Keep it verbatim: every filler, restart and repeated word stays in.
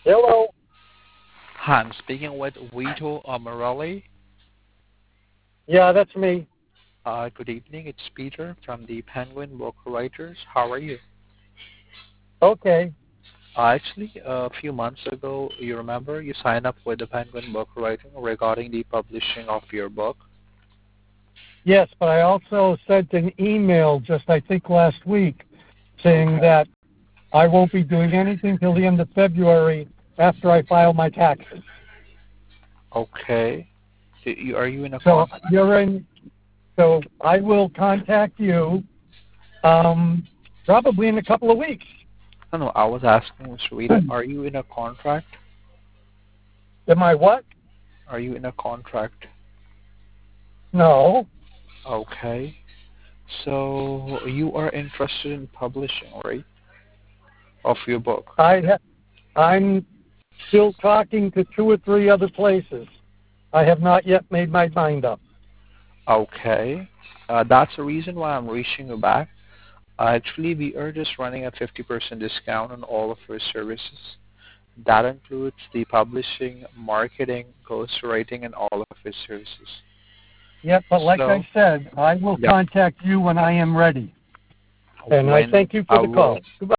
Hello. Hi, I'm speaking with Vito Morelli. Yeah, that's me. Uh, good evening. It's Peter from the Penguin Book Writers. How are you? Okay. Uh, actually, a few months ago, you remember you signed up with the Penguin Book Writing regarding the publishing of your book. Yes, but I also sent an email just, I think, last week saying Okay. that I won't be doing anything till the end of February after I file my taxes. Okay. Do you, are you in a So contract? you're in. So I will contact you um, probably in a couple of weeks. No, no. I was asking, Mister Vito, are you in a contract? Am I what? Are you in a contract? No. Okay. So you are interested in publishing, right? Of your book. I ha- I'm still talking to two or three other places. I have not yet made my mind up. Okay. Uh, that's the reason why I'm reaching you back. Uh, actually, we are just running a fifty percent discount on all of our services. That includes the publishing, marketing, ghostwriting, and all of our services. Yep, but like So, I said, I will yep. contact you when I am ready. And I When thank you for I the call. will Goodbye.